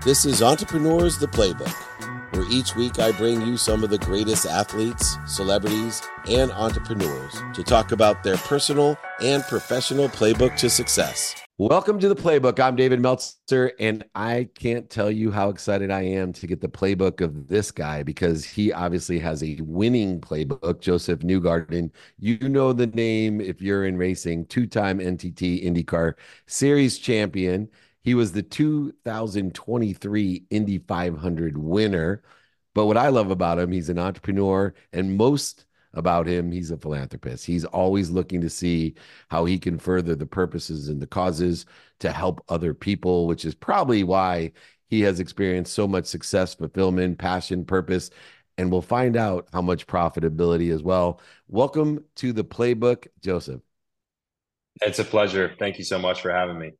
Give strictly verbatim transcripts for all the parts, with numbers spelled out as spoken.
This is Entrepreneurs the Playbook, where each week I bring you some of the greatest athletes, celebrities, and entrepreneurs to talk about their personal and professional playbook to success. Welcome to the Playbook. I'm David Meltzer, and I can't tell you how excited I am to get the playbook of this guy because he obviously has a winning playbook, Josef Newgarden. You know the name if you're in racing, two-time N T T IndyCar Series champion. He was the two thousand twenty-three Indy five hundred winner. But what I love about him, he's an entrepreneur, and most about him, he's a philanthropist. He's always looking to see how he can further the purposes and the causes to help other people, which is probably why he has experienced so much success, fulfillment, passion, purpose, and we'll find out how much profitability as well. Welcome to the Playbook, Josef. It's a pleasure. Thank you so much for having me.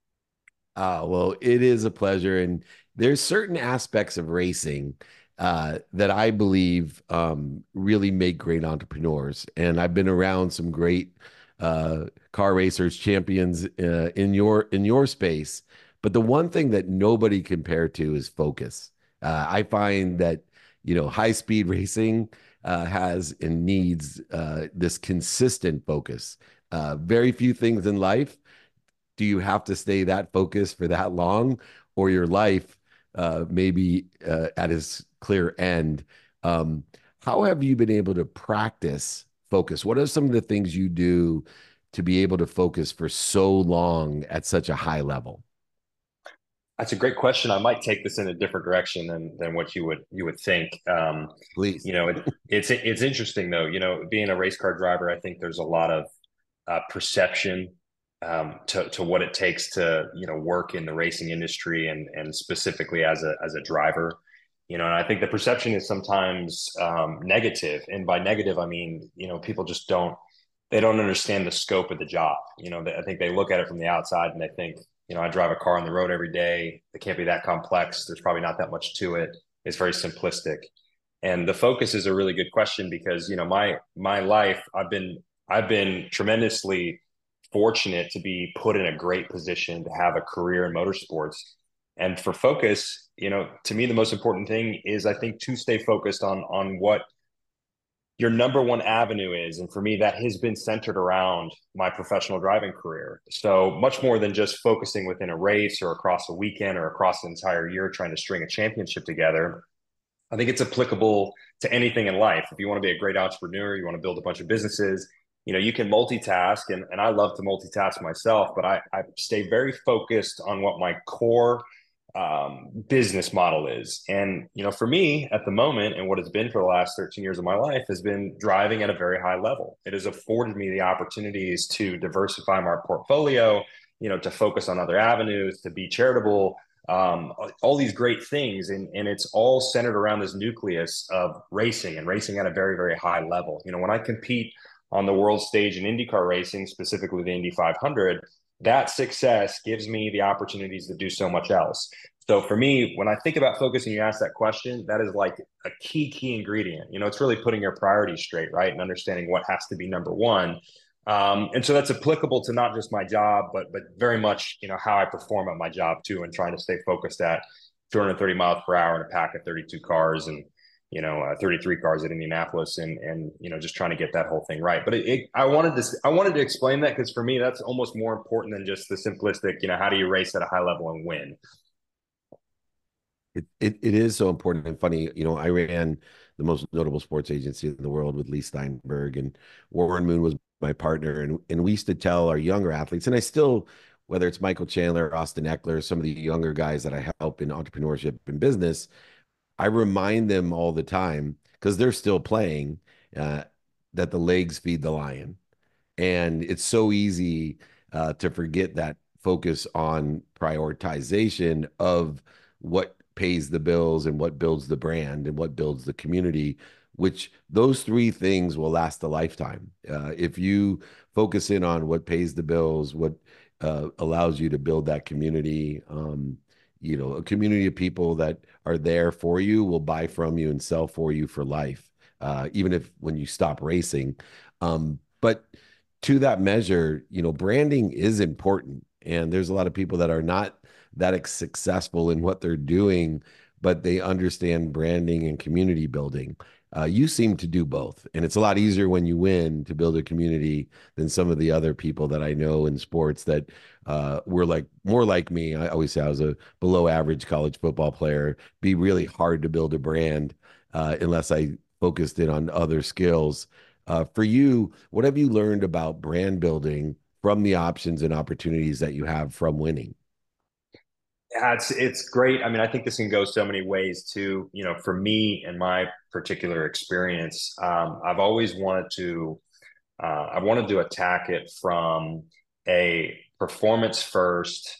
Uh, well, it is a pleasure. And there's certain aspects of racing uh, that I believe um, really make great entrepreneurs. And I've been around some great uh, car racers, champions uh, in your in your space. But the one thing that nobody compared to is focus. Uh, I find that you know high speed racing uh, has and needs uh, this consistent focus. Uh, very few things in life do you have to stay that focused for that long, or your life uh, maybe uh, at its clear end? Um, how have you been able to practice focus? What are some of the things you do to be able to focus for so long at such a high level? That's a great question. I might take this in a different direction than than what you would you would think. Um, Please. you know, it, it's it's interesting though. You know, being a race car driver, I think there's a lot of uh, perception um, to to what it takes to you know work in the racing industry and and specifically as a as a driver. You know, and I think the perception is sometimes um, negative, and by negative I mean you know people just don't they don't understand the scope of the job. You know, I think they look at it from the outside and they think, you know, I drive a car on the road every day. It can't be that complex. There's probably not that much to it. It's very simplistic. And the focus is a really good question because, you know, my my life, I've been I've been tremendously fortunate to be put in a great position to have a career in motorsports. And for focus, you know, to me the most important thing is I think to stay focused on on what your number one avenue is. And for me, that has been centered around my professional driving career. So much more than just focusing within a race or across a weekend or across an entire year trying to string a championship together. I think it's applicable to anything in life. If you want to be a great entrepreneur, you want to build a bunch of businesses, you know, you can multitask. And, and I love to multitask myself, but I, I stay very focused on what my core um, business model is. And, you know, for me at the moment, and what it's been for the last thirteen years of my life has been driving at a very high level. It has afforded me the opportunities to diversify my portfolio, you know, to focus on other avenues, to be charitable, um, all these great things. And, and it's all centered around this nucleus of racing and racing at a very, very high level. You know, when I compete on the world stage in IndyCar racing, specifically the Indy five hundred, that success gives me the opportunities to do so much else. So for me, when I think about focus and you ask that question, that is like a key, key ingredient. You know, it's really putting your priorities straight, right? And understanding what has to be number one. Um, and so that's applicable to not just my job, but but very much, you know, how I perform at my job too, and trying to stay focused at two hundred thirty miles per hour in a pack of thirty-two cars and you know, uh, thirty-three cars at Indianapolis, and and you know, just trying to get that whole thing right. But it, it, I wanted to I wanted to explain that because for me, that's almost more important than just the simplistic, you know, how do you race at a high level and win? It, it it is so important and funny. You know, I ran the most notable sports agency in the world with Lee Steinberg, and Warren Moon was my partner, and and we used to tell our younger athletes, and I still, whether it's Michael Chandler, Austin Eckler, some of the younger guys that I help in entrepreneurship and business, I remind them all the time because they're still playing uh, that the legs feed the lion. And it's so easy uh, to forget that focus on prioritization of what pays the bills and what builds the brand and what builds the community, which those three things will last a lifetime. Uh, if you focus in on what pays the bills, what uh, allows you to build that community, um, you know, a community of people that are there for you will buy from you and sell for you for life, uh, even if when you stop racing. Um, but to that measure, you know, branding is important. And there's a lot of people that are not that ex- successful in what they're doing, but they understand branding and community building. Uh, you seem to do both, and it's a lot easier when you win to build a community than some of the other people that I know in sports that uh, were like more like me. I always say I was a below average college football player. Be really hard to build a brand uh, unless I focused in on other skills. Uh, for you, what have you learned about brand building from the options and opportunities that you have from winning? Yeah, it's it's great. I mean, I think this can go so many ways too. You know, for me and my particular experience, um, I've always wanted to uh, I wanted to attack it from a performance first,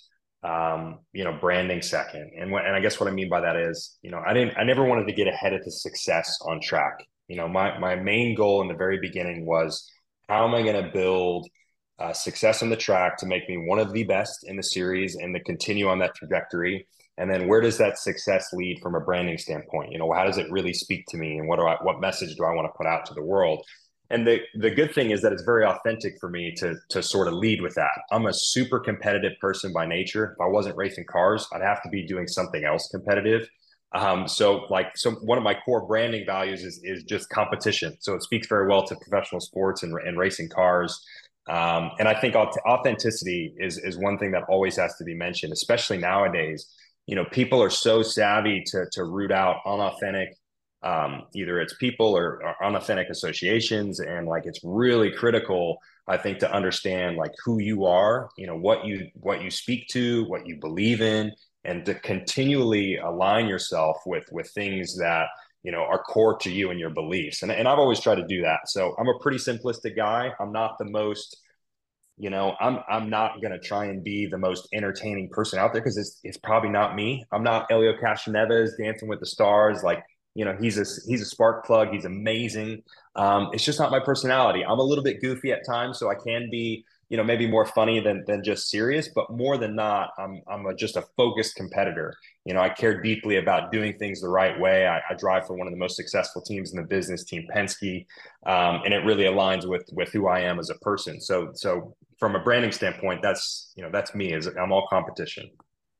um, you know, branding second. And what, and I guess what I mean by that is, you know, I didn't, I never wanted to get ahead of the success on track. You know, my my main goal in the very beginning was how am I going to build uh, success on the track to make me one of the best in the series and to continue on that trajectory. And then where does that success lead from a branding standpoint? You know, how does it really speak to me, and what do I, what message do I want to put out to the world? And the the good thing is that it's very authentic for me to to sort of lead with that. I'm a super competitive person by nature. If I wasn't racing cars, I'd have to be doing something else competitive. Um, so like so one of my core branding values is is just competition. So it speaks very well to professional sports and, and racing cars. Um, and I think authenticity is is one thing that always has to be mentioned, especially nowadays. You know, people are so savvy to to root out unauthentic, um, either it's people or, or unauthentic associations, and like it's really critical, I think, to understand like who you are, you know, what you what you speak to, what you believe in, and to continually align yourself with with things that you know are core to you and your beliefs. And, and I've always tried to do that. So I'm a pretty simplistic guy. I'm not the most, you know, I'm I'm not gonna try and be the most entertaining person out there because it's it's probably not me. I'm not Elio Castroneves dancing with the stars. Like, you know, he's a he's a spark plug. He's amazing. Um, it's just not my personality. I'm a little bit goofy at times, so I can be, you know, maybe more funny than than just serious. But more than not, I'm I'm a, just a focused competitor. You know, I care deeply about doing things the right way. I, I drive for one of the most successful teams in the business, Team Penske, um, and it really aligns with with who I am as a person. So so from a branding standpoint, that's you know that's me. Is I'm all competition.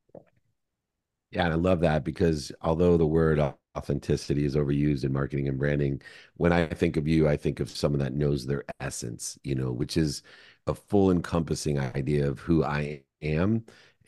Yeah, and I love that because although the word authenticity is overused in marketing and branding, when I think of you, I think of someone that knows their essence, you know, which is a full encompassing idea of who I am.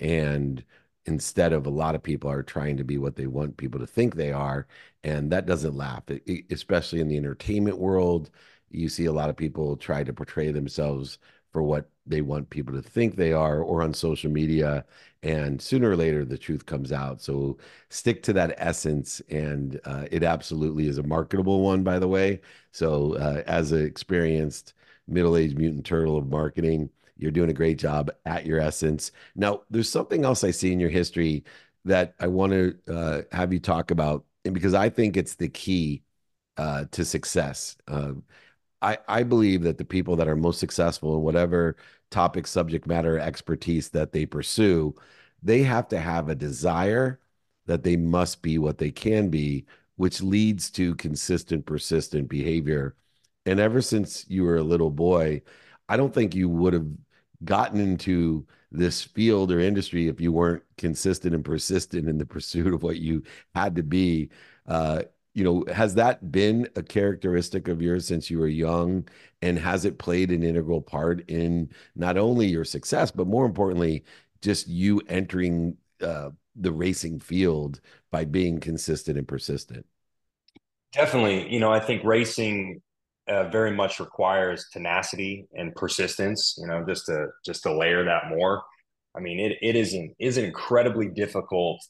And instead of a lot of people are trying to be what they want people to think they are, and that doesn't laugh, it, it- especially in the entertainment world. You see a lot of people try to portray themselves for what they want people to think they are, or on social media, and sooner or later the truth comes out. So stick to that essence, and uh, it absolutely is a marketable one, by the way. So uh, as an experienced middle-aged mutant turtle of marketing, you're doing a great job at your essence. Now there's something else I see in your history that I want to uh, have you talk about, and because I think it's the key uh, to success. Uh, I, I believe that the people that are most successful in whatever topic, subject matter, expertise that they pursue, they have to have a desire that they must be what they can be, which leads to consistent, persistent behavior. And ever since you were a little boy, I don't think you would have gotten into this field or industry if you weren't consistent and persistent in the pursuit of what you had to be. Uh, you know, has that been a characteristic of yours since you were young? And has it played an integral part in not only your success, but more importantly, just you entering uh, the racing field by being consistent and persistent? Definitely, you know, I think racing uh, very much requires tenacity and persistence. You know, just to just to layer that more. I mean, it it is an is an incredibly difficult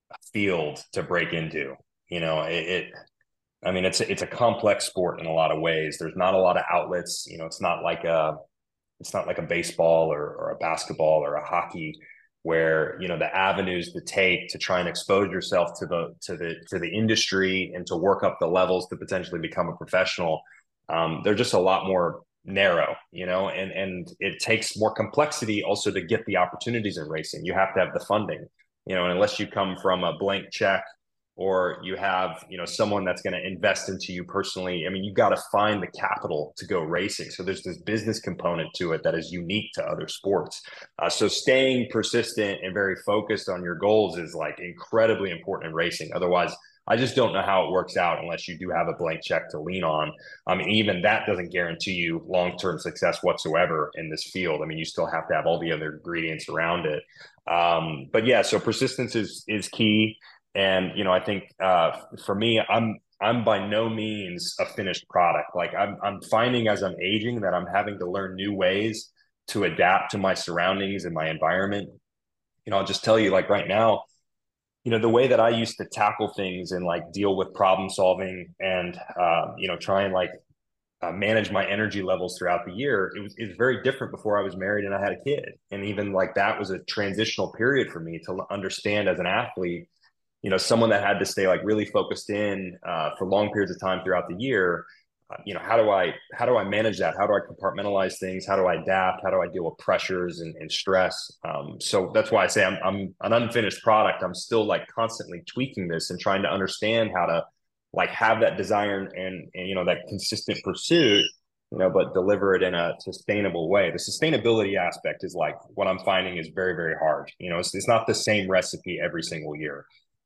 field to break into. You know, it, it I mean, it's a, it's a complex sport in a lot of ways. There's not a lot of outlets. You know, it's not like a it's not like a baseball or, or a basketball or a hockey where you know the avenues to take to try and expose yourself to the to the to the industry and to work up the levels to potentially become a professional. Um, they're just a lot more narrow, you know, and and it takes more complexity also to get the opportunities in racing. You have to have the funding, you know, and unless you come from a blank check or you have, you know, someone that's going to invest into you personally. I mean, you've got to find the capital to go racing. So there's this business component to it that is unique to other sports. Uh, so staying persistent and very focused on your goals is like incredibly important in racing. Otherwise, I just don't know how it works out unless you do have a blank check to lean on. I mean, even that doesn't guarantee you long-term success whatsoever in this field. I mean, you still have to have all the other ingredients around it. Um, but yeah, so persistence is is key. And, you know, I think uh, for me, I'm I'm by no means a finished product. Like I'm I'm finding as I'm aging that I'm having to learn new ways to adapt to my surroundings and my environment. You know, I'll just tell you, like right now, you know, the way that I used to tackle things and like deal with problem solving and uh, you know, try and like uh, manage my energy levels throughout the year, it was, it was very different before I was married and I had a kid. And even like that was a transitional period for me to understand as an athlete, you know, someone that had to stay like really focused in uh, for long periods of time throughout the year. Uh, you know, how do I how do I manage that? How do I compartmentalize things? How do I adapt? How do I deal with pressures and, and stress? Um, so that's why I say I'm I'm an unfinished product. I'm still like constantly tweaking this and trying to understand how to like have that desire and, and you know that consistent pursuit, you know, but deliver it in a sustainable way. The sustainability aspect is like what I'm finding is very, very hard. You know, it's, it's not the same recipe every single year.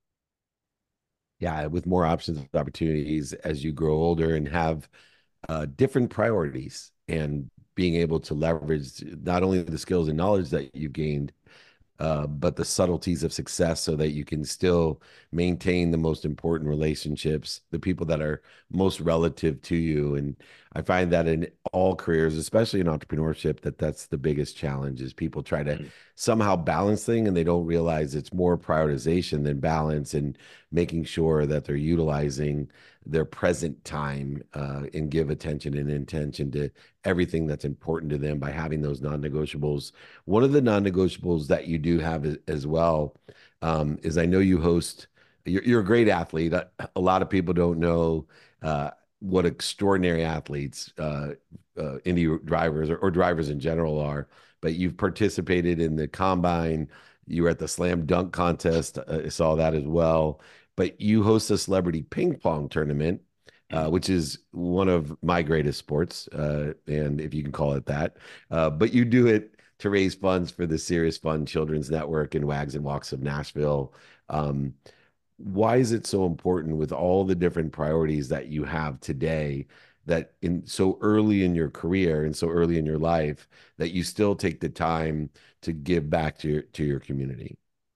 Yeah, with more options and opportunities as you grow older and have uh, different priorities, and being able to leverage not only the skills and knowledge that you've gained, uh, but the subtleties of success so that you can still maintain the most important relationships, the people that are most relative to you. And I find that in all careers, especially in entrepreneurship, that that's the biggest challenge is people try to Mm. somehow balance things and they don't realize it's more prioritization than balance, and making sure that they're utilizing their present time uh, and give attention and intention to everything that's important to them by having those non-negotiables. One of the non-negotiables that you do have as, as well um, is I know you host. You're, you're a great athlete. A, a lot of people don't know uh, what extraordinary athletes uh, uh, Indy drivers or, or drivers in general are. But you've participated in the combine. You were at the slam dunk contest. Uh, I saw that as well. But you host a celebrity ping pong tournament, uh, which is one of my greatest sports, uh, and if you can call it that. Uh, but you do it to raise funds for the Serious Fun Children's Network and Wags and Walks of Nashville. Um, why is it so important with all the different priorities that you have today, that in so early in your career and so early in your life, that you still take the time to give back to your to your community?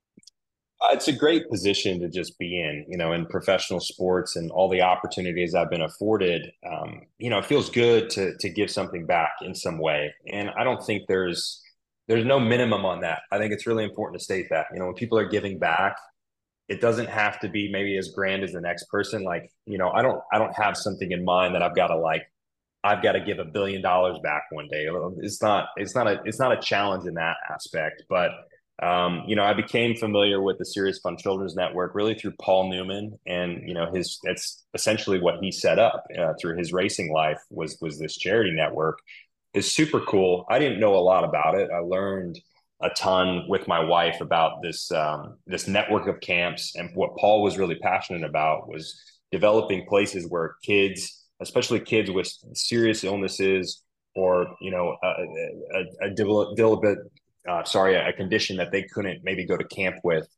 Uh, It's a great position to just be in, you know, in professional sports and all the opportunities I've been afforded. Um, you know, it feels good to to give something back in some way, and I don't think there's there's no minimum on that. I think it's really important to state that, you know, when people are giving back, it doesn't have to be maybe as grand as the next person. Like, you know, I don't I don't have something in mind that I've got to like I've got to give a billion dollars back one day. It's not it's not a it's not a challenge in that aspect, but um, you know, I became familiar with the Serious Fun Children's Network really through Paul Newman, and you know, his that's essentially what he set up uh, through his racing life was was this charity network. Is super cool. I didn't know a lot about it. I learned a ton with my wife about this um, this network of camps, and what Paul was really passionate about was developing places where kids, especially kids with serious illnesses or you know a, a, a, a uh, sorry a condition that they couldn't maybe go to camp with.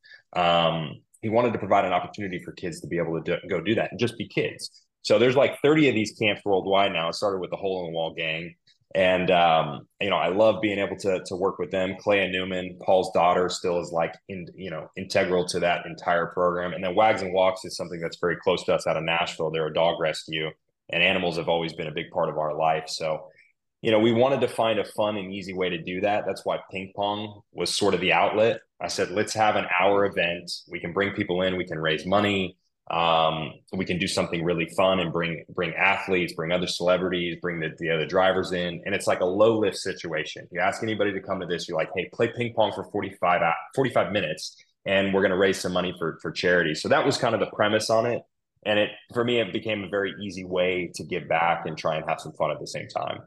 Um, he wanted to provide an opportunity for kids to be able to do, go do that and just be kids. So there's like thirty of these camps worldwide now. It started with the Hole in the Wall gang. And um, you know, I love being able to to work with them. Clea Newman, Paul's daughter, still is like in you know integral to that entire program. And then Wags and Walks is something that's very close to us out of Nashville. They're a dog rescue, and animals have always been a big part of our life. So you know, we wanted to find a fun and easy way to do that. That's why ping pong was sort of the outlet. I said, let's have an hour event. We can bring people in. We can raise money. Um, we can do something really fun and bring bring athletes, bring other celebrities, bring the, the other drivers in. And it's like a low lift situation. You ask anybody to come to this, you're like, hey, play ping pong for forty-five, forty-five minutes, and we're going to raise some money for, for charity. So that was kind of the premise on it. And it for me, it became a very easy way to give back and try and have some fun at the same time.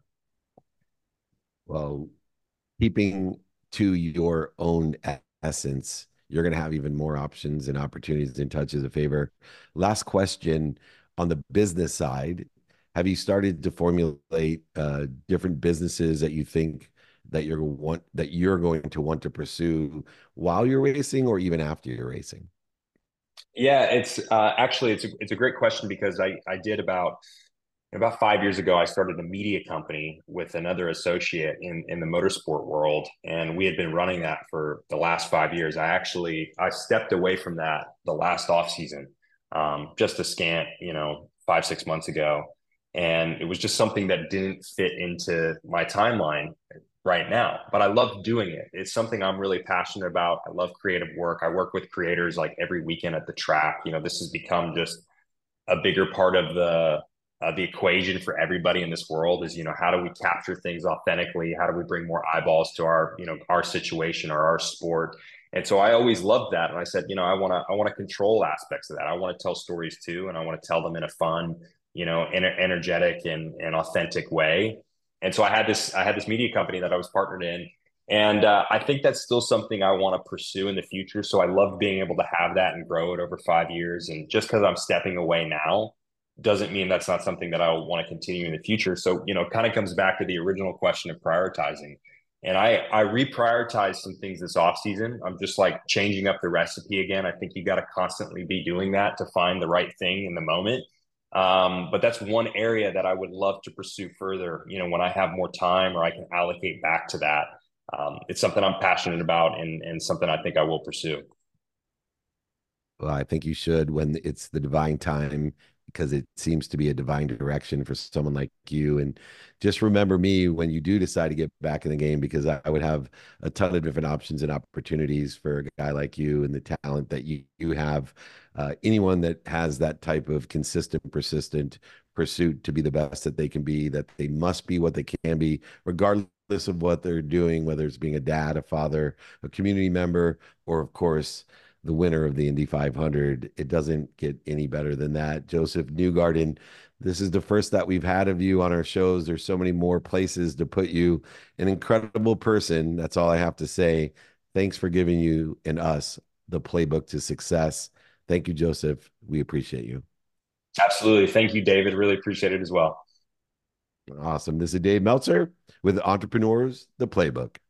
Well, keeping to your own essence, you're going to have even more options and opportunities and touches of favor. Last question on the business side. Have you started to formulate uh, different businesses that you think that you're want that you're going to want to pursue while you're racing or even after you're racing? Yeah, it's uh, actually it's a, it's a great question because I I did about about five years ago I started a media company with another associate in in the motorsport world, and we had been running that for the last five years. I actually I stepped away from that the last off season, um, just a scant you know five six months ago, and it was just something that didn't fit into my timeline right now. But I love doing it. It's something I'm really passionate about. I love creative work. I work with creators like every weekend at the track. You know, this has become just a bigger part of the uh, the equation for everybody in this world is, you know, how do we capture things authentically? How do we bring more eyeballs to our, you know, our situation or our sport? And so I always loved that. And I said, you know, I want to, I want to control aspects of that. I want to tell stories too. And I want to tell them in a fun, you know, ener- energetic and, and authentic way. And so I had this, I had this media company that I was partnered in. And uh, I think that's still something I want to pursue in the future. So I love being able to have that and grow it over five years. And just because I'm stepping away now doesn't mean that's not something that I want to continue in the future. So, you know, kind of comes back to the original question of prioritizing. And I, I reprioritized some things this off season. I'm just like changing up the recipe again. I think you got to constantly be doing that to find the right thing in the moment. Um, but that's one area that I would love to pursue further, you know, when I have more time or I can allocate back to that. Um, it's something I'm passionate about and, and something I think I will pursue. Well, I think you should when it's the divine time, because it seems to be a divine direction for someone like you. And just remember me when you do decide to get back in the game, because I, I would have a ton of different options and opportunities for a guy like you and the talent that you, you have. Uh, anyone that has that type of consistent, persistent pursuit to be the best that they can be, that they must be what they can be, regardless of what they're doing, whether it's being a dad, a father, a community member, or of course, the winner of the Indy five hundred. It doesn't get any better than that. Josef Newgarden, this is the first that we've had of you on our shows. There's so many more places to put you. An incredible person. That's all I have to say. Thanks for giving you and us the playbook to success. Thank you, Josef. We appreciate you. Absolutely. Thank you, David. Really appreciate it as well. Awesome. This is Dave Meltzer with Entrepreneurs, the Playbook.